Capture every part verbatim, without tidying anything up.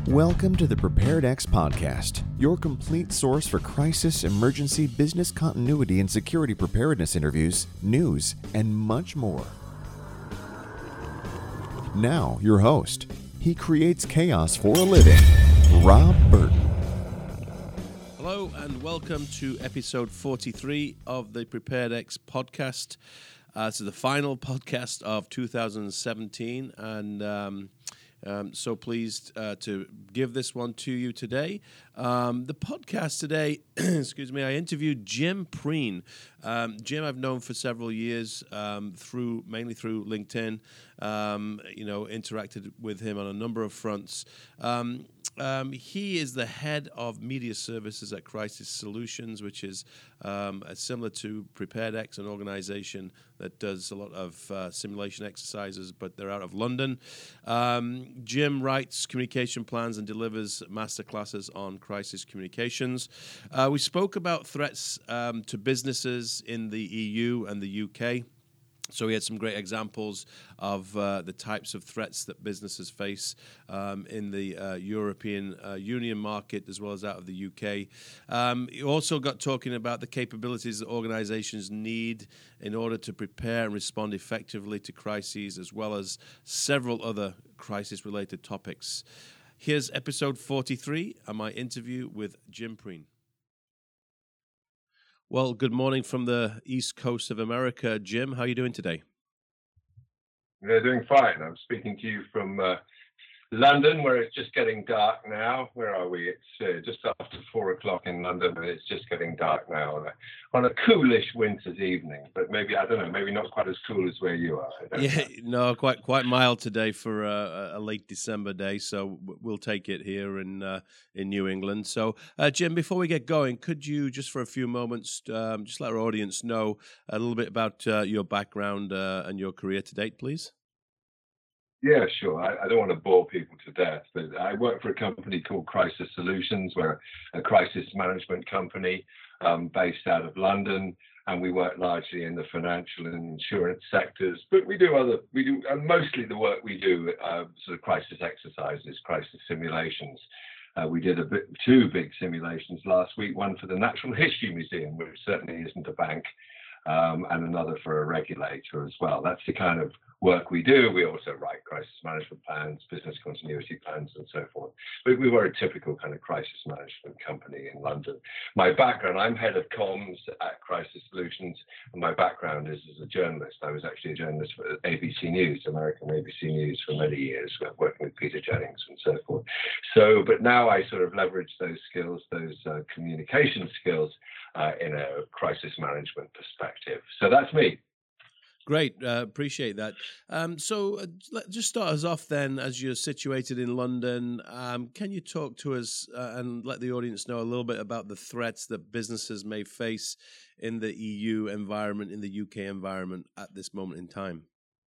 Welcome to the PreparedX podcast, your complete source for crisis, emergency, business continuity, and security preparedness interviews, news, and much more. Now, your host. He creates chaos for a living, Rob Burton. Hello, and welcome to episode forty-three of the PreparedX podcast. Uh, this is the final podcast of two thousand seventeen, and um, Um, so pleased uh, to give this one to you today. Um, the podcast today, excuse me, I interviewed Jim Preen. Um, Jim I've known for several years, um, through mainly through LinkedIn. Um, you know, interacted with him on a number of fronts. Um, um, he is the head of media services at Crisis Solutions, which is um, similar to PreparedX, an organization that does a lot of uh, simulation exercises, but they're out of London. Um, Jim writes communication plans and delivers masterclasses on crisis communications. Uh, we spoke about threats um, to businesses in the E U and the U K. So we had some great examples of uh, the types of threats that businesses face um, in the uh, European uh, Union market as well as out of the U K. Um, you also got talking about the capabilities that organizations need in order to prepare and respond effectively to crises, as well as several other crisis-related topics. Here's episode forty-three and my interview with Jim Preen. Well, good morning from the East Coast of America. Jim, how are you doing today? They're doing fine. I'm speaking to you from uh, London, where it's just getting dark now. Where are we? It's uh, just after four o'clock in London, but it's just getting dark now on a, on a coolish winter's evening. But maybe, I don't know, maybe not quite as cool as where you are. I don't Yeah, know. no, quite quite mild today for a, a late December day, so we'll take it here in uh, in New England. So, uh, Jim, before we get going, could you just for a few moments um, just let our audience know a little bit about uh, your background uh, and your career to date, please? Yeah, sure. I, I don't want to bore people to death, but I work for a company called Crisis Solutions. We're a crisis management company um, based out of London, and we work largely in the financial and insurance sectors. But we do other, we do uh, mostly the work we do, uh, sort of crisis exercises, crisis simulations. Uh, we did a bit, two big simulations last week, one for the Natural History Museum, which certainly isn't a bank, um, and another for a regulator as well. That's the kind of work we do. We also write crisis management plans, business continuity plans, and so forth. But we were a typical kind of crisis management company in London. My background, I'm head of comms at Crisis Solutions, and my background is as a journalist. I was actually a journalist for A B C News, American A B C News, for many years, working with Peter Jennings and so forth. So, but now I sort of leverage those skills, those uh, communication skills uh, in a crisis management perspective. So that's me. Great, uh, appreciate that. Um, so uh, let, just start us off then, as you're situated in London. Um, can you talk to us uh, and let the audience know a little bit about the threats that businesses may face in the E U environment, in the U K environment at this moment in time?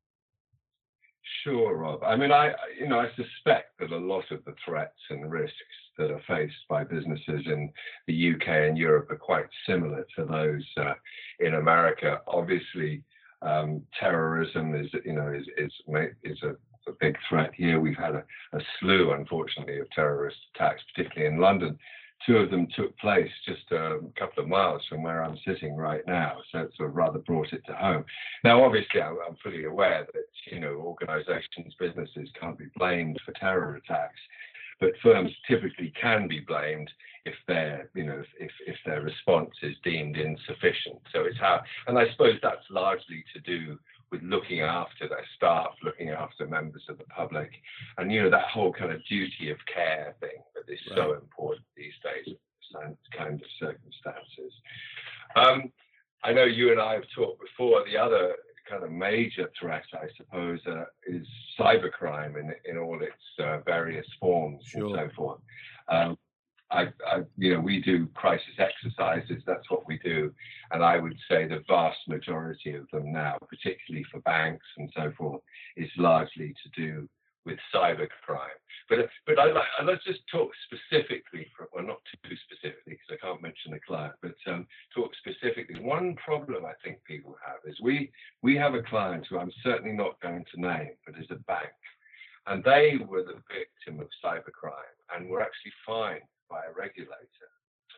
Sure, Rob. I mean, I, you know, I suspect that a lot of the threats and risks that are faced by businesses in the U K and Europe are quite similar to those uh, in America. Obviously, Um, terrorism is, you know, is is is a, a big threat here. We've had a, a slew, unfortunately, of terrorist attacks, particularly in London. Two of them took place just a couple of miles from where I'm sitting right now, so it sort of rather brought it to home. Now, obviously, I'm, I'm fully aware that, you know, organisations, businesses can't be blamed for terror attacks, but firms typically can be blamed if their, you know, if if their response is deemed insufficient. So it's how, and I suppose that's largely to do with looking after their staff, looking after members of the public, and, you know, that whole kind of duty of care thing that is right. So important these days in this kind of circumstances. Um, I know you and I have talked before. The other kind of major threat, I suppose, uh, is cybercrime in in all its uh, various forms. Sure. And so forth. Um, I, I, you know, we do crisis exercises. That's what we do, and I would say the vast majority of them now, particularly for banks and so forth, is largely to do with cybercrime. But but I like let's just talk specifically, for, well, not too specifically because I can't mention the client, but um, talk specifically. One problem I think people have is we we have a client who I'm certainly not going to name, but is a bank. and they were the victim of cybercrime and were actually fined by a regulator.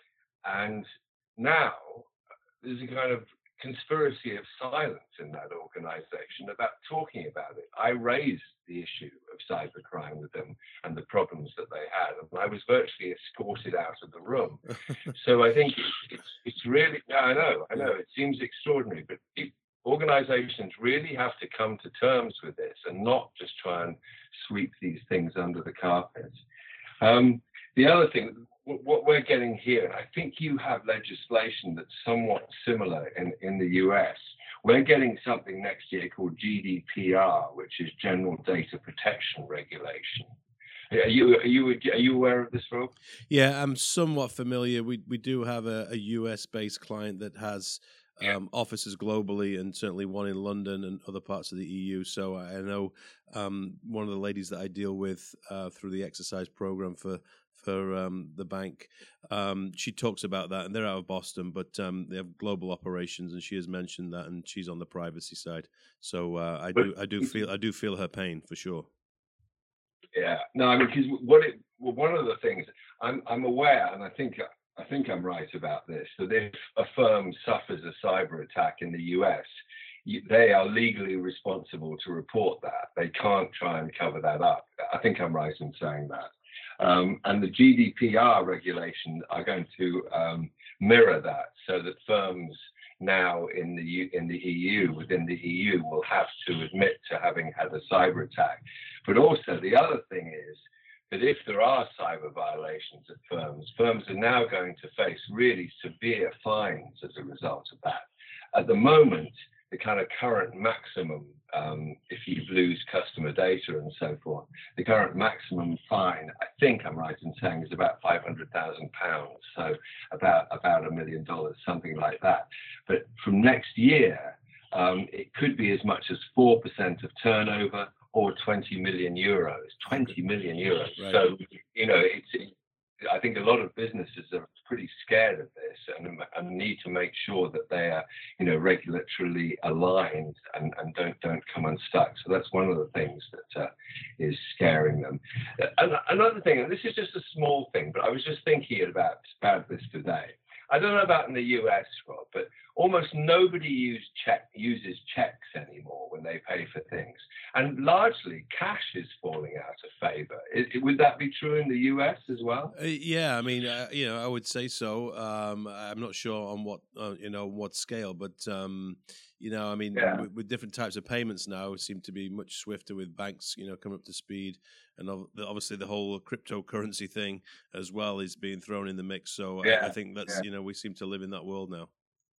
And now there's a kind of conspiracy of silence in that organization about talking about it. I raised the issue of cybercrime with them and the problems that they had, and I was virtually escorted out of the room. So I think it's, it's, it's really, I know, I know, it seems extraordinary, but it, organizations really have to come to terms with this and not just try and sweep these things under the carpet. Um, the other thing, what we're getting here, and I think you have legislation that's somewhat similar in, in the U S. We're getting something next year called G D P R, which is General Data Protection Regulation. Are you are you are you aware of this, Rob? Yeah, I'm somewhat familiar. We we do have a, a U S based client that has um, offices globally, and certainly one in London and other parts of the E U. So I know um, one of the ladies that I deal with uh, through the exercise program for. for um, the bank. Um, she talks about that, and they're out of Boston, but um, they have global operations, and she has mentioned that, and she's on the privacy side. So uh, I do, I do feel, I do feel her pain for sure. Yeah, no, I mean, because what it, well, one of the things I'm, I'm aware, and I think, I think I'm right about this, that if a firm suffers a cyber attack in the U S, they are legally responsible to report that. They can't try and cover that up. I think I'm right in saying that. Um, and the G D P R regulations are going to um, mirror that, so that firms now in the U, in the E U, within the E U, will have to admit to having had a cyber attack. But also the other thing is that if there are cyber violations at firms, firms are now going to face really severe fines as a result of that. At the moment, the kind of current maximum, um, if you lose customer data and so forth, the current maximum fine, I think I'm right in saying, is about five hundred thousand pounds, so about about a million dollars, something like that. But from next year, um, it could be as much as four percent of turnover or twenty million euros, twenty million euros. Right. So, you know, it's, it, I think a lot of businesses are pretty scared of this and, and need to make sure that they are, you know, regulatorily aligned and, and don't don't come unstuck. So that's one of the things that uh, is scaring them. And another thing, and this is just a small thing, but I was just thinking about, about this today. I don't know about in the U S, Rob, but almost nobody use check, uses checks anymore when they pay for things. And largely, cash is falling out of favor. It, would that be true in the U S as well? Uh, yeah, I mean, uh, you know, I would say so. Um, I'm not sure on what, uh, you know, what scale, but, um, you know, I mean, yeah. with, with different types of payments now, seem to be much swifter with banks, you know, coming up to speed. And obviously the whole cryptocurrency thing as well is being thrown in the mix. So yeah. I, I think that's, yeah. you know, we seem to live in that world now.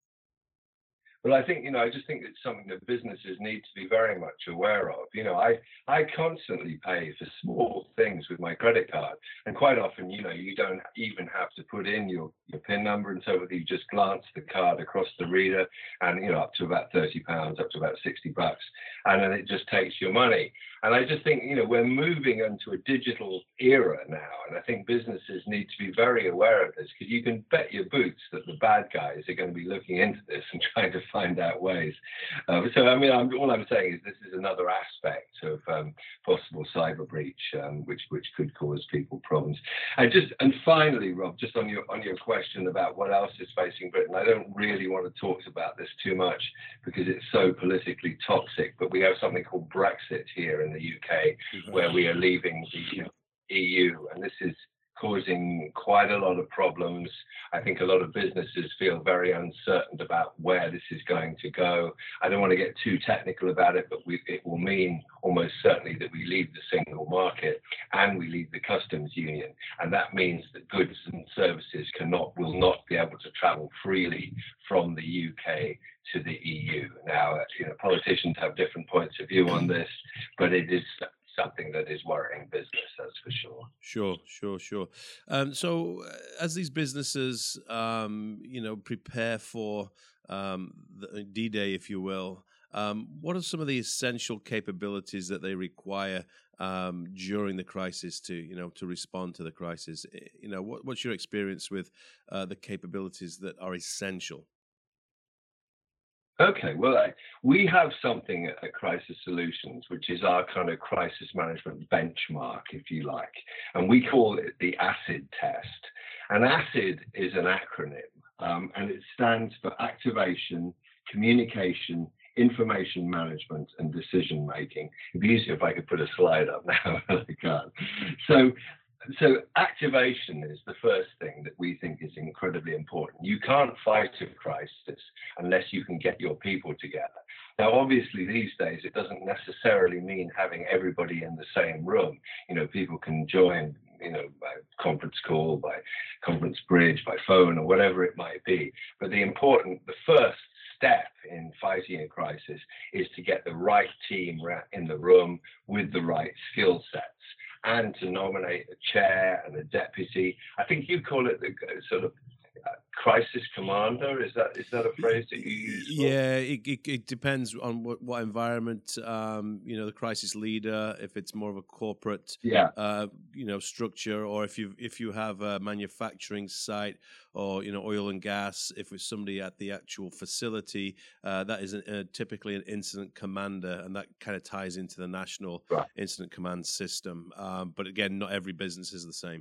Well, I think, you know, I just think it's something that businesses need to be very much aware of. You know, I, I constantly pay for small things with my credit card. And quite often, you know, you don't even have to put in your, your PIN number and so forth. You just glance the card across the reader and, you know, up to about thirty pounds, up to about sixty bucks. And then it just takes your money. And I just think, you know, we're moving into a digital era now. And I think businesses need to be very aware of this, because you can bet your boots that the bad guys are going to be looking into this and trying to find out ways. Uh, so, I mean, I'm, all I'm saying is this is another aspect of um, possible cyber breach, um, which which could cause people problems. And just and finally, Rob, just on your on your question about what else is facing Britain, I don't really want to talk about this too much because it's so politically toxic. But we have something called Brexit here in the U K, where we are leaving the E U, and this is causing quite a lot of problems. I think a lot of businesses feel very uncertain about where this is going to go. I don't want to get too technical about it, but we, it will mean almost certainly that we leave the single market and we leave the customs union. And that means that goods and services cannot, will not be able to travel freely from the U K to the E U. Now, you know, politicians have different points of view on this, but it is something that is worrying business, that's for sure. Sure, sure, sure. Um, so, uh, as these businesses, um, you know, prepare for um, the D-Day, if you will, um, what are some of the essential capabilities that they require um, during the crisis to, you know, to respond to the crisis? You know, what, what's your experience with uh, the capabilities that are essential? Okay, well, I, we have something at, at Crisis Solutions, which is our kind of crisis management benchmark, if you like, and we call it the ACID test. And ACID is an acronym, um, and it stands for Activation, Communication, Information Management, and Decision Making. It'd be easier if I could put a slide up now, but I can't. So. So activation is the first thing that we think is incredibly important. You can't fight a crisis unless you can get your people together. Now, obviously, these days, it doesn't necessarily mean having everybody in the same room. You know, people can join, you know, by conference call, by conference bridge, by phone, or whatever it might be. But the important, the first step in fighting a crisis is to get the right team in the room with the right skill sets, and to nominate a chair and a deputy. I think you call it the sort of uh, crisis commander. Is that is that a phrase that you use? For? Yeah, it, it, it depends on what, what environment. Um, you know, the crisis leader, if it's more of a corporate, yeah. uh, you know, structure, or if you if you have a manufacturing site, or you know, oil and gas. If it's somebody at the actual facility, uh, that is a, a, typically an incident commander, and that kind of ties into the national right. incident command system. Um, but again, not every business is the same.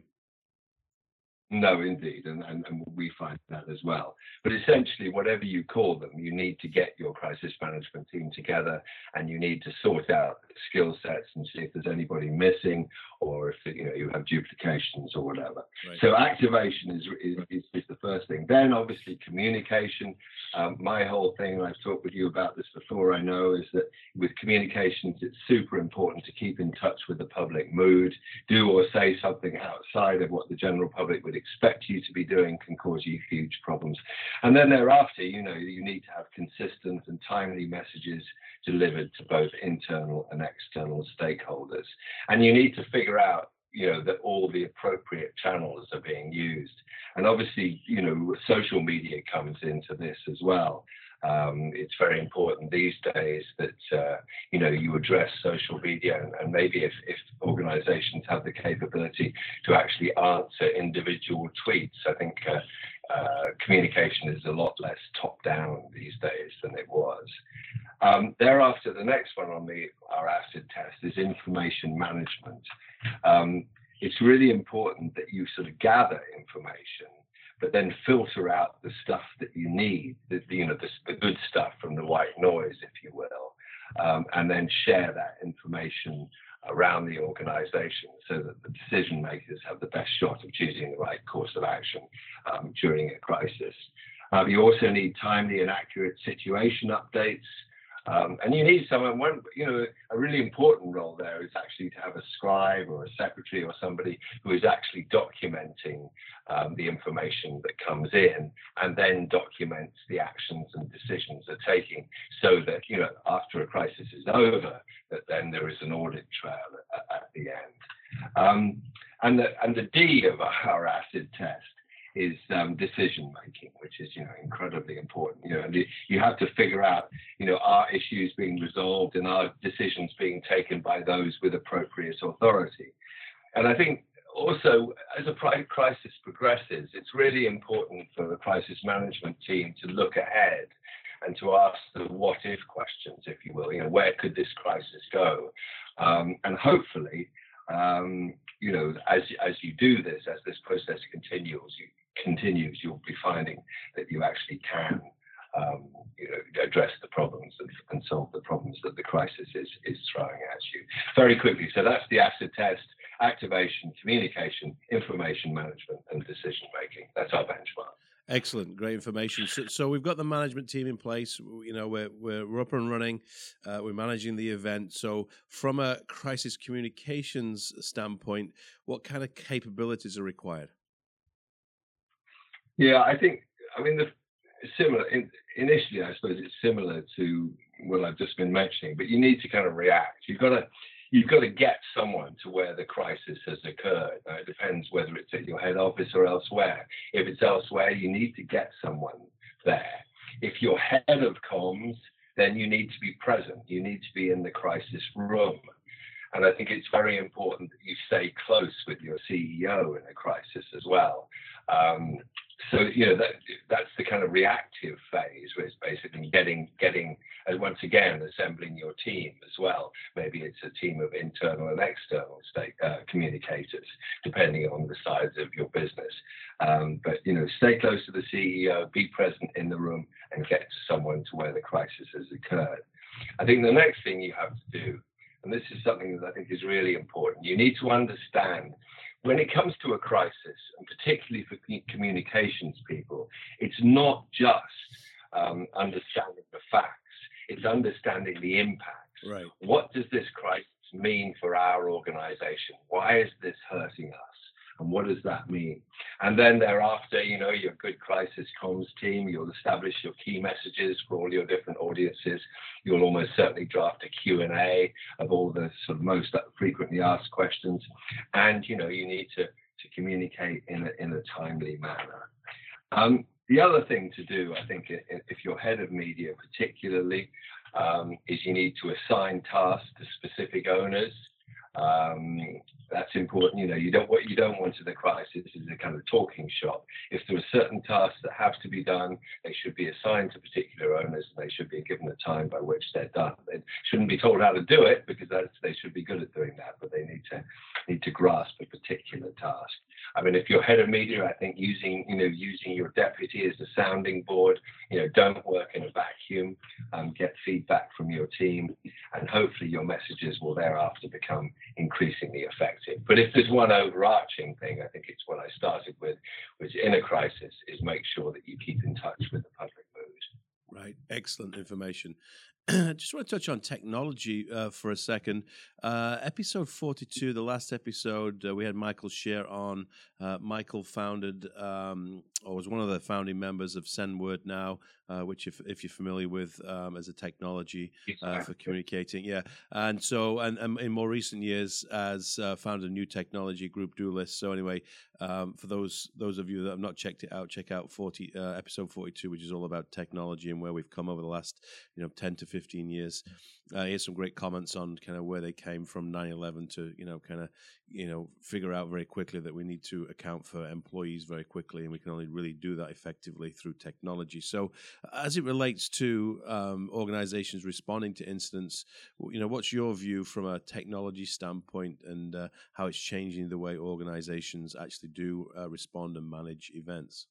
No, indeed, and, and, and we find that as well. But essentially, whatever you call them, you need to get your crisis management team together, and you need to sort out skill sets and see if there's anybody missing, or if you know you have duplications or whatever. Right. So activation is, is is is the first thing. Then obviously communication. Um, my whole thing, and I've talked with you about this before, I know, is that with communications, it's super important to keep in touch with the public mood. Do or say something outside of what the general public would expect you to be doing can cause you huge problems. And then thereafter, you know, you need to have consistent and timely messages delivered to both internal and external stakeholders. And you need to figure out, you know, that all the appropriate channels are being used. And obviously, you know, social media comes into this as well. Um, it's very important these days that, uh, you know, you address social media, and, and maybe if, if organizations have the capability to actually answer individual tweets, I think uh, uh, communication is a lot less top-down these days than it was. Um, thereafter, the next one on the our ACID test is information management. Um, it's really important that you sort of gather information, but then filter out the stuff that you need, the, you know, the, the good stuff from the white noise, if you will, um, and then share that information around the organization so that the decision makers have the best shot of choosing the right course of action um, during a crisis. Um, you also need timely and accurate situation updates. Um, and you need someone, one, you know, a really important role there is actually to have a scribe or a secretary or somebody who is actually documenting um, the information that comes in, and then documents the actions and decisions they're taking, so that, you know, after a crisis is over, that then there is an audit trail at, at the end. Um, and, the, and the D of our ACID test is um, decision making, which is, you know, incredibly important. You know, and you have to figure out, you know, are issues being resolved and are decisions being taken by those with appropriate authority. And I think also, as a crisis progresses, it's really important for the crisis management team to look ahead and to ask the what if questions, if you will. You know, where could this crisis go? Um, and hopefully, um, you know, as as you do this, as this process continues, you continues, you'll be finding that you actually can, um, you know, address the problems and, and solve the problems that the crisis is is throwing at you. Very quickly, so that's the ACID test: activation, communication, information management, and decision making. That's our benchmark. Excellent, great information. So, so we've got the management team in place. You know, we're we're, we're up and running. Uh, we're managing the event. So, from a crisis communications standpoint, what kind of capabilities are required? Yeah, I think, I mean, the similar in, initially, I suppose it's similar to what I've just been mentioning. But you need to kind of react. You've got to. You've got to get someone to where the crisis has occurred. Now, it depends whether it's at your head office or elsewhere. If it's elsewhere, you need to get someone there. If you're head of comms, then you need to be present. You need to be in the crisis room. And I think it's very important that you stay close with your C E O in a crisis as well. Um, so you know that that's the kind of reactive phase, where it's basically getting getting and once again assembling your team as well. Maybe it's a team of internal and external stake, uh, communicators, depending on the size of your business. Um, but you know, stay close to the C E O, be present in the room, and get to someone to where the crisis has occurred. I think the next thing you have to do, and this is something that I think is really important, you need to understand when it comes to a crisis, and particularly for communications people, it's not just um, understanding the facts, it's understanding the impacts. Right. What does this crisis mean for our organization? Why is this hurting us? And what does that mean? And then thereafter, you know, your good crisis comms team, you'll establish your key messages for all your different audiences. You'll almost certainly draft a Q and A of all the sort of most frequently asked questions. And, you know, you need to, to communicate in a, in a timely manner. Um, the other thing to do, I think, if you're head of media particularly, um, is you need to assign tasks to specific owners. Um, that's important. You know, you don't what you don't want in a crisis is a kind of talking shop. If there are certain tasks that have to be done, they should be assigned to particular owners, and they should be given a time by which they're done. They shouldn't be told how to do it, because that's, they should be good at doing that, but they need to need to grasp a particular task. I mean, if you're head of media, I think using you know using your deputy as a sounding board. You know, don't work in a vacuum. Um, get feedback from your team, and hopefully your messages will thereafter become increasingly effective. But if there's one overarching thing, I think it's what I started with, which in a crisis is make sure that you keep in touch with the public mood. Right. Excellent information. Just want to touch on technology uh, for a second. Uh, episode forty-two, the last episode, uh, we had Michael Shear on. Uh, Michael founded, um, or was one of the founding members of SendWord Now, uh, which, if, if you're familiar with, um, as a technology uh, for communicating, yeah. And so, and, and in more recent years, as uh, founded a new technology group, Doolist. So anyway, um, for those those of you that have not checked it out, check out forty uh, episode forty-two, which is all about technology and where we've come over the last, you know, ten to fifteen years. Uh, here's some great comments on kind of where they came from nine eleven to, you know, kind of, you know, figure out very quickly that we need to account for employees very quickly, and we can only really do that effectively through technology. So as it relates to um, organizations responding to incidents, you know, what's your view from a technology standpoint, and uh, how it's changing the way organizations actually do uh, respond and manage events?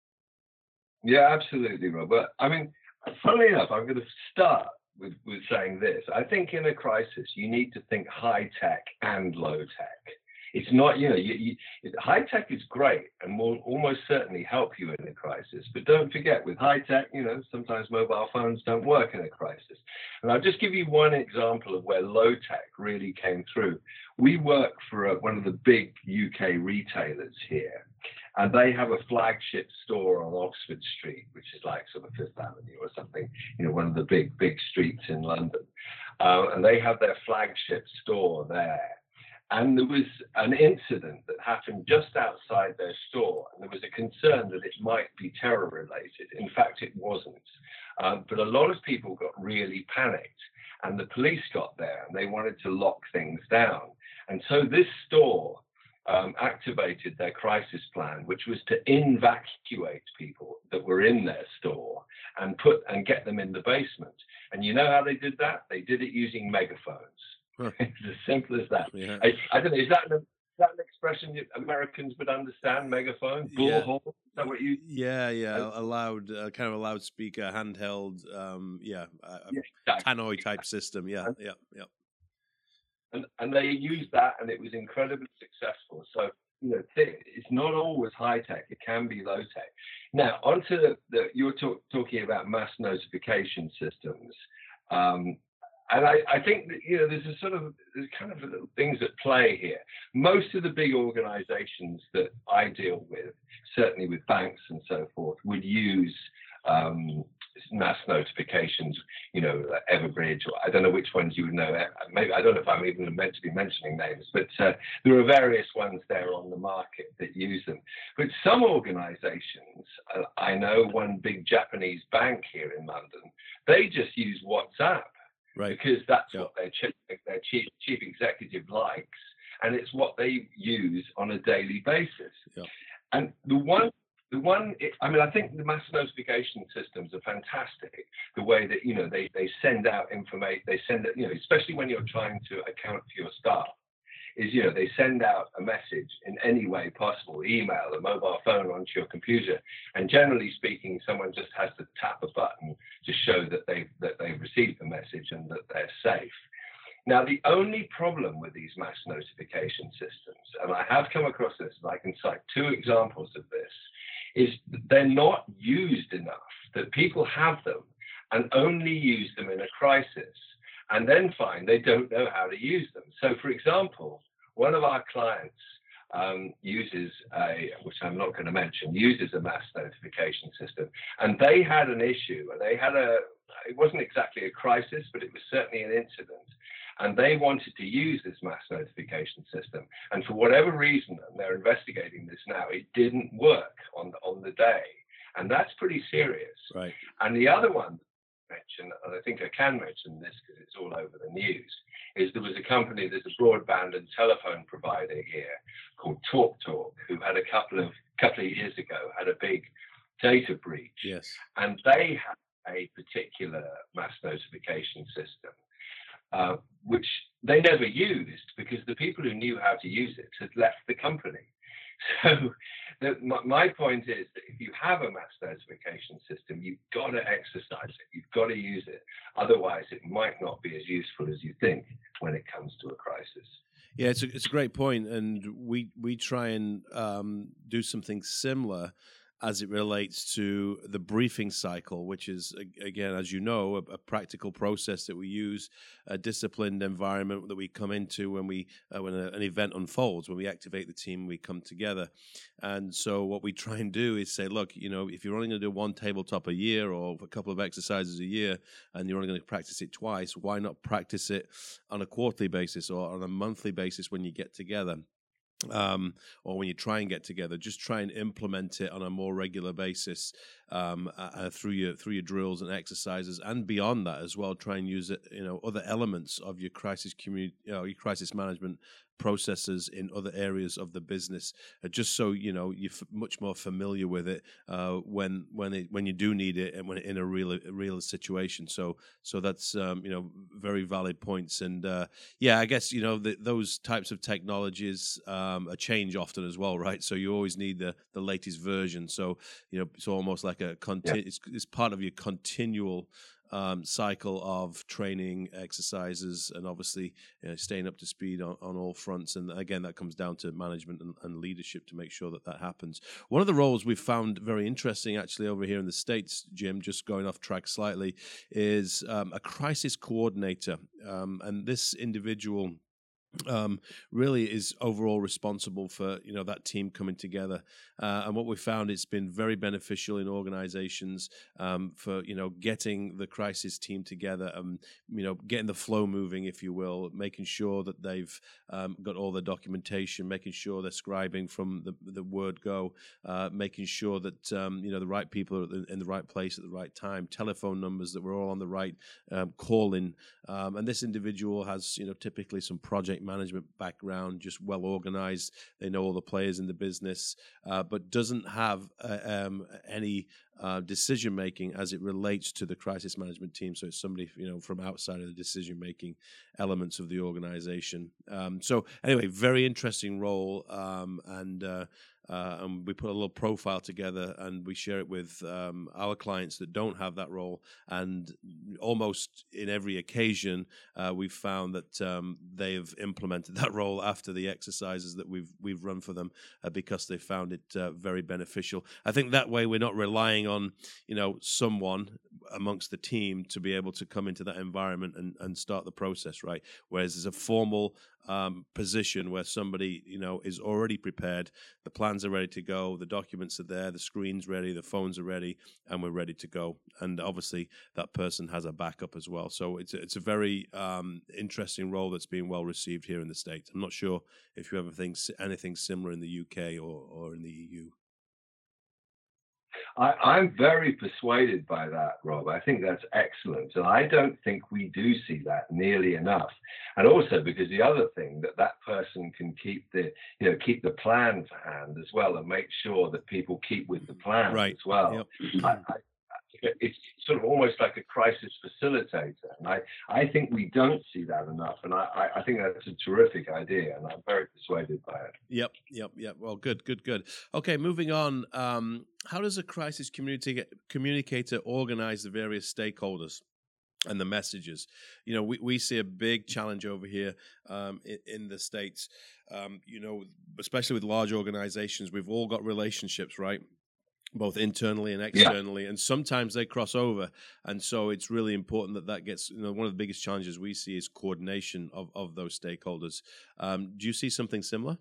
Yeah, absolutely, Robert. I mean, funnily enough, I'm going to start with, with saying this. I think in a crisis, you need to think high tech and low tech. It's not, you know, you, you, high tech is great and will almost certainly help you in a crisis. But don't forget, with high tech, you know, sometimes mobile phones don't work in a crisis. And I'll just give you one example of where low tech really came through. We work for a, one of the big U K retailers here, and they have a flagship store on Oxford Street, which is like sort of Fifth Avenue or something, you know, one of the big, big streets in London. Uh, and they have their flagship store there. And there was an incident that happened just outside their store, and there was a concern that it might be terror related. In fact, it wasn't. Um, but a lot of people got really panicked, and the police got there, and they wanted to lock things down. And so this store um, activated their crisis plan, which was to evacuate people that were in their store and put and get them in the basement. And you know how they did that? They did it using megaphones. Huh. It's as simple as that. Yeah. I, I don't know. Is that, an, is that an expression that Americans would understand? Megaphone, bullhorn. Yeah. Is that what you? Yeah, yeah. A loud, uh, kind of a loudspeaker, handheld. Um, yeah, uh, yeah exactly. tannoy type system. Yeah, yeah, yeah. And and they used that, and it was incredibly successful. So you know, it's not always high tech. It can be low tech. Now, onto the, the you're talk, talking about mass notification systems. Um, And I, I think that, you know, there's a sort of, there's kind of things at play here. Most of the big organizations that I deal with, certainly with banks and so forth, would use um, mass notifications, you know, Everbridge, or I don't know which ones you would know. Maybe, I don't know if I'm even meant to be mentioning names, but uh, there are various ones there on the market that use them. But some organizations, uh, I know one big Japanese bank here in London, they just use WhatsApp. Right. Because that's yep. what their chief, their chief chief executive likes, and it's what they use on a daily basis. Yep. And the one the one, I mean, I think the mass notification systems are fantastic. The way that, you know, they, they send out information, they send it, you know, especially when you're trying to account for your staff, is, you know, they send out a message in any way possible, email, a mobile phone onto your computer. And generally speaking, someone just has to tap a button to show that they've, that they've received the message and that they're safe. Now, the only problem with these mass notification systems, and I have come across this, and I can cite two examples of this, is that they're not used enough, that people have them and only use them in a crisis, and then find they don't know how to use them. So, for example, one of our clients um, uses a, which I'm not going to mention, uses a mass notification system, and they had an issue. They had a, it wasn't exactly a crisis, but it was certainly an incident. And they wanted to use this mass notification system. And for whatever reason, and they're investigating this now, it didn't work on the, on the day. And that's pretty serious. Right. And the other one mention, and I think I can mention this because it's all over the news, is there was a company, there's a broadband and telephone provider here called TalkTalk, who had a couple of couple of years ago had a big data breach. Yes. And they had a particular mass notification system, uh, which they never used because the people who knew how to use it had left the company. So the, my, my point is that if you have a mass notification system, you've got to exercise it. You've got to use it. Otherwise, it might not be as useful as you think when it comes to a crisis. Yeah, it's a, it's a great point. And we, we try and um, do something similar as it relates to the briefing cycle, which is, again, as you know, a, a practical process that we use, a disciplined environment that we come into when we uh, when a, an event unfolds, when we activate the team, we come together. And so what we try and do is say, look, you know, if you're only going to do one tabletop a year or a couple of exercises a year, and you're only going to practice it twice, why not practice it on a quarterly basis or on a monthly basis when you get together? Um, or when you try and get together, just try and implement it on a more regular basis um, uh, through your through your drills and exercises, and beyond that as well. Try and use it, you know, other elements of your crisis community, you know, your crisis management processes in other areas of the business, uh, just so you know you're f- much more familiar with it uh, when when it, when you do need it and when in a real a real situation. So so that's um, you know very valid points. And uh, yeah, I guess you know the, those types of technologies um, are change often as well, right? So you always need the the latest version. So you know it's almost like a conti- yeah. it's, it's part of your continual Um, cycle of training, exercises, and obviously you know, staying up to speed on, on all fronts. And again, that comes down to management and, and leadership to make sure that that happens. One of the roles we've found very interesting actually over here in the States, Jim, just going off track slightly, is um, a crisis coordinator. Um, and this individual Um, really is overall responsible for you know that team coming together, uh, and what we found it's been very beneficial in organizations um, for you know getting the crisis team together, and you know getting the flow moving, if you will, making sure that they've um, got all the documentation, making sure they're scribing from the the word go, uh, making sure that um, you know the right people are in the right place at the right time, telephone numbers that we're all on the right um, calling, um, and this individual has you know typically some project management background, just well organized. They know all the players in the business, uh, but doesn't have uh, um, any uh, decision making as it relates to the crisis management team. So it's somebody you know from outside of the decision making elements of the organization. Um, so anyway, very interesting role, um, and. Uh, Uh, and we put a little profile together and we share it with um, our clients that don't have that role. And almost in every occasion, uh, we've found that um, they've implemented that role after the exercises that we've we've run for them uh, because they found it uh, very beneficial. I think that way we're not relying on you know someone amongst the team to be able to come into that environment and, and start the process, right? Whereas there's a formal Um, position where somebody, you know, is already prepared. The plans are ready to go. The documents are there. The screen's ready. The phones are ready, and we're ready to go. And obviously, that person has a backup as well. So it's a, it's a very um, interesting role that's being well received here in the States. I'm not sure if you ever think anything similar in the U K or, or in the E U. I, I'm very persuaded by that, Rob. I think that's excellent. And I don't think we do see that nearly enough. And also because the other thing that that person can keep the, you know, keep the plan for hand as well and make sure that people keep with the plan Right. as well. Yep. I, I, it's sort of almost like a crisis facilitator. And I, I think we don't see that enough. And I, I think that's a terrific idea. And I'm very persuaded by it. Yep, yep, yep. Well, good, good, good. Okay, moving on. Um, how does a crisis community communicator organize the various stakeholders and the messages? You know, we, we see a big challenge over here um, in, in the States. Um, you know, especially with large organizations, we've all got relationships, right? Both internally and externally, yeah. And sometimes they cross over. And so it's really important that that gets, you know, one of the biggest challenges we see is coordination of, of those stakeholders. Um, do you see something similar?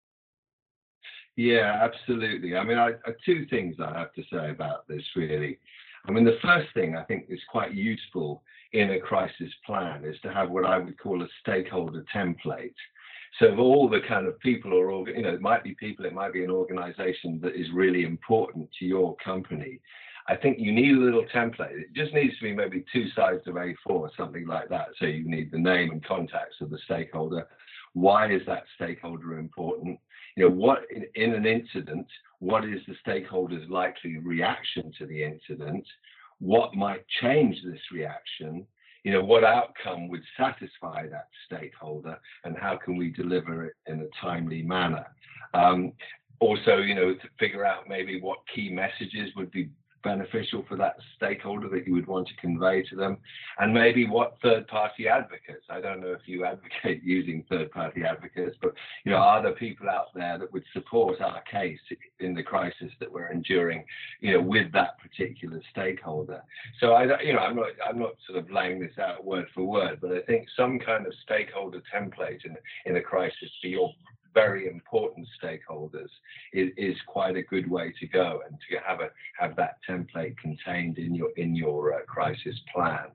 Yeah, absolutely. I mean, I, I, two things I have to say about this, really. I mean, the first thing I think is quite useful in a crisis plan is to have what I would call a stakeholder template. So of all the kind of people or, you know, it might be people, it might be an organization that is really important to your company. I think you need a little template. It just needs to be maybe two sides of A four, something like that. So you need the name and contacts of the stakeholder. Why is that stakeholder important? You know, what in, in an incident, what is the stakeholder's likely reaction to the incident? What might change this reaction? You know, what outcome would satisfy that stakeholder, and how can we deliver it in a timely manner? Um, also, you know, to figure out maybe what key messages would be beneficial for that stakeholder that you would want to convey to them, and maybe what third-party advocates. I don't know if you advocate using third-party advocates, but, you know, are there people out there that would support our case in the crisis that we're enduring, you know, with that particular stakeholder? So I, you know, I'm not, I'm not sort of laying this out word for word, but I think some kind of stakeholder template in in a crisis for your very important stakeholders is, is quite a good way to go, and to have a have that template contained in your in your uh, crisis plan.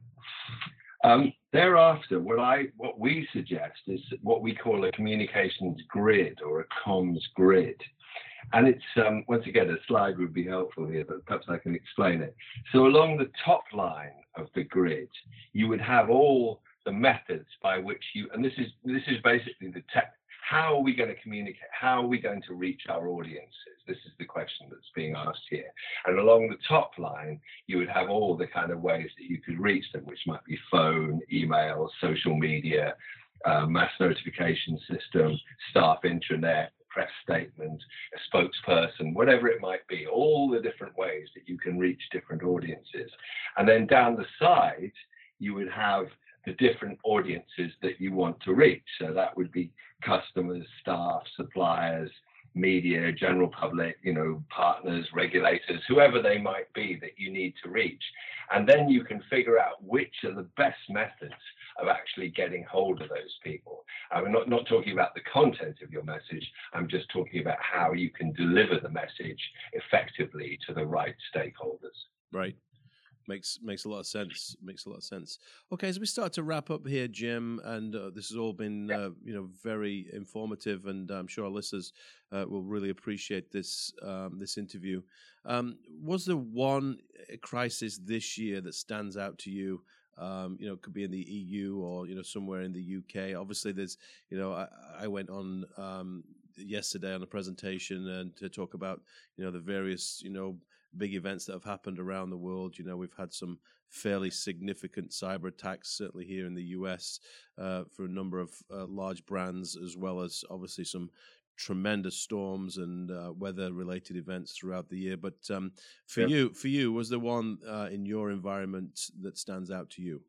Um, thereafter, what I what we suggest is what we call a communications grid or a comms grid, and it's um, once again a slide would be helpful here, but perhaps I can explain it. So along the top line of the grid, you would have all the methods by which you, and this is this is basically the tech. How are we going to communicate? How are we going to reach our audiences? This is the question that's being asked here. And along the top line, you would have all the kind of ways that you could reach them, which might be phone, email, social media, uh, mass notification system, staff intranet, press statement, a spokesperson, whatever it might be, all the different ways that you can reach different audiences. And then down the side, you would have the different audiences that you want to reach. So that would be customers, staff, suppliers, media, general public, you know, partners, regulators, whoever they might be that you need to reach. And then you can figure out which are the best methods of actually getting hold of those people. I'm not, not talking about the content of your message. I'm just talking about how you can deliver the message effectively to the right stakeholders. Right. Makes makes a lot of sense. Makes a lot of sense. Okay, as we start to wrap up here, Jim, and uh, this has all been uh, you know very informative, and I'm sure our listeners uh, will really appreciate this um, this interview. Um, was there one crisis this year that stands out to you? Um, you know, it could be in the E U or you know somewhere in the U K. Obviously, there's you know I, I went on um, yesterday on a presentation and to talk about you know the various you know. big events that have happened around the world. You know, we've had some fairly significant cyber attacks, certainly here in the U S, uh, for a number of uh, large brands, as well as obviously some tremendous storms and uh, weather-related events throughout the year. But um, for yeah. you, for you, was there one uh, in your environment that stands out to you?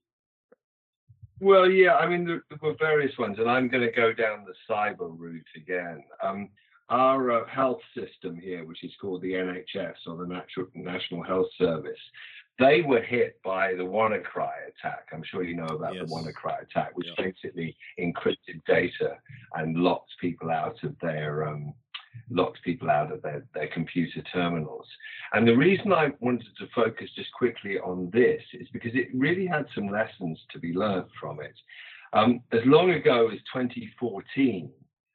Well, yeah, I mean, there, there were various ones, and I'm going to go down the cyber route again. Um, Our uh, health system here, which is called the N H S, or the Natural, National Health Service, they were hit by the WannaCry attack. I'm sure you know about yes. the WannaCry attack, which yeah. basically encrypted data and locked people out of their um, locked people out of their, their computer terminals. And the reason I wanted to focus just quickly on this is because it really had some lessons to be learned from it. Um, as long ago as twenty fourteen.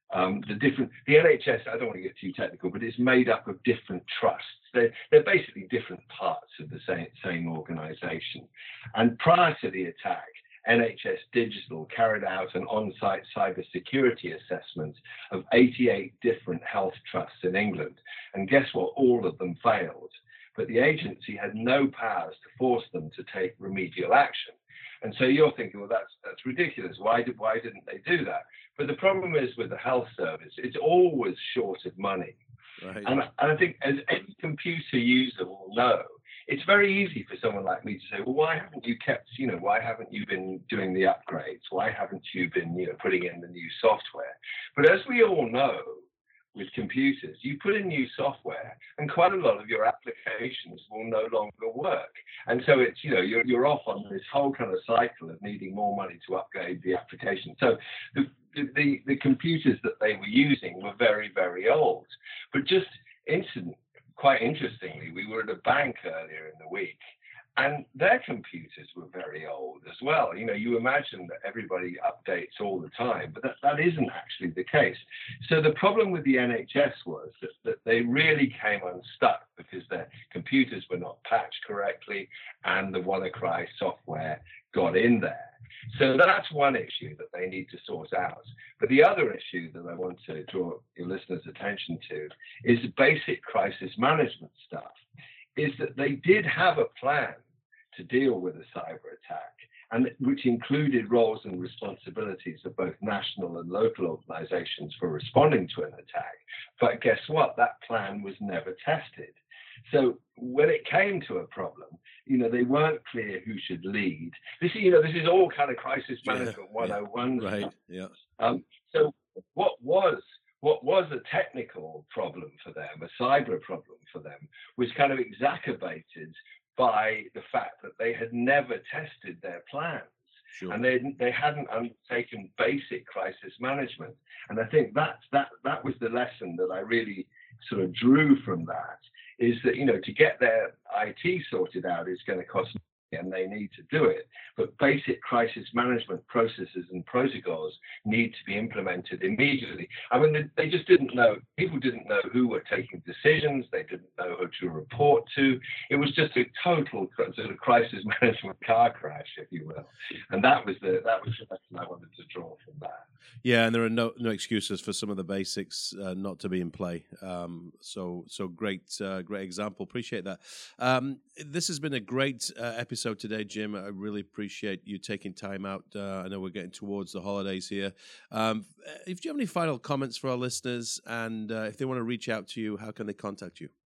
Um, the different, the N H S, I don't want to get too technical, but it's made up of different trusts. They're, they're basically different parts of the same, same organization. And prior to the attack, N H S Digital carried out an on-site cybersecurity assessment of eighty-eight different health trusts in England. And guess what? All of them failed. But the agency had no powers to force them to take remedial action. And so you're thinking, well, that's that's ridiculous. Why did why didn't they do that? But the problem is with the health service, it's always short of money. Right. And, and I think as any computer user will know, it's very easy for someone like me to say, well, why haven't you kept, you know, why haven't you been doing the upgrades? Why haven't you been, you know, putting in the new software? But as we all know, with computers, you put in new software and quite a lot of your applications will no longer work. And so it's, you know, you're, you're off on this whole kind of cycle of needing more money to upgrade the application. So the, the, the computers that they were using were very, very old. But just incident, quite interestingly, we were at a bank earlier in the week, and their computers were very old as well. You know, you imagine that everybody updates all the time, but that, that isn't actually the case. So the problem with the N H S was that, that they really came unstuck because their computers were not patched correctly and the WannaCry software got in there. So that's one issue that they need to sort out. But the other issue that I want to draw your listeners' attention to is basic crisis management stuff, is that they did have a plan to deal with a cyber attack, and which included roles and responsibilities of both national and local organizations for responding to an attack. But guess what? That plan was never tested. So when it came to a problem, you know, they weren't clear who should lead. This, you know, this is all kind of crisis management yeah, one oh one yeah, right, stuff. yeah. Um, so what was what was a technical problem for them, a cyber problem for them, was kind of exacerbated by the fact that they had never tested their plans. Sure. And they they hadn't undertaken basic crisis management. And I think that's that that was the lesson that I really sort of drew from that, is that, you know, to get their I T sorted out is going to cost money and they need to do it. But basic crisis management processes and protocols need to be implemented immediately. I mean, they, they just didn't know, people didn't know who were taking decisions, they didn't know who to report to. It was just a total sort of crisis management car crash, if you will. And that was the that was the lesson I wanted to draw from that. Yeah, and there are no no excuses for some of the basics uh, not to be in play. Um, so so great uh, great example. Appreciate that. Um, this has been a great uh, episode today, Jim. I really appreciate you taking time out. Uh, I know we're getting towards the holidays here. Um, if you have any final comments for our listeners, and uh, if they want to reach out to you, how can they contact you?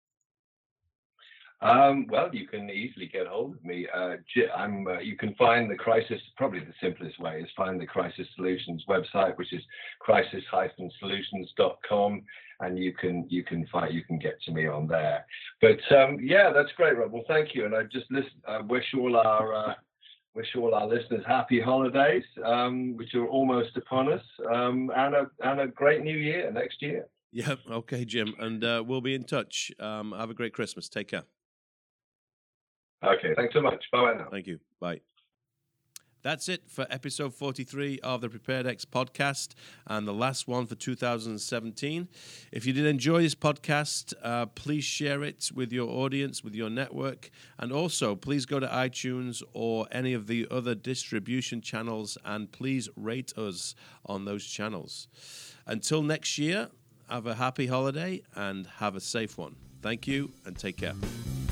Um, well, you can easily get hold of me. Uh, I'm, uh, you can find the Crisis, probably the simplest way is find the Crisis Solutions website, which is crisis dash solutions dot com, and you can you can find you can get to me on there. But um, yeah, that's great, Rob. Well, thank you, and I just listen, uh, wish all our uh, wish all our listeners happy holidays, um, which are almost upon us, um, and a and a great new year next year. Yeah, okay, Jim, and uh, we'll be in touch. Um, have a great Christmas. Take care. Okay, thanks so much. Bye now. Thank you. Bye. That's it for episode forty-three of the PreparedX podcast, and the last one for two thousand seventeen. If you did enjoy this podcast, uh, please share it with your audience, with your network, and also please go to iTunes or any of the other distribution channels, and please rate us on those channels. Until next year, have a happy holiday and have a safe one. Thank you, and take care.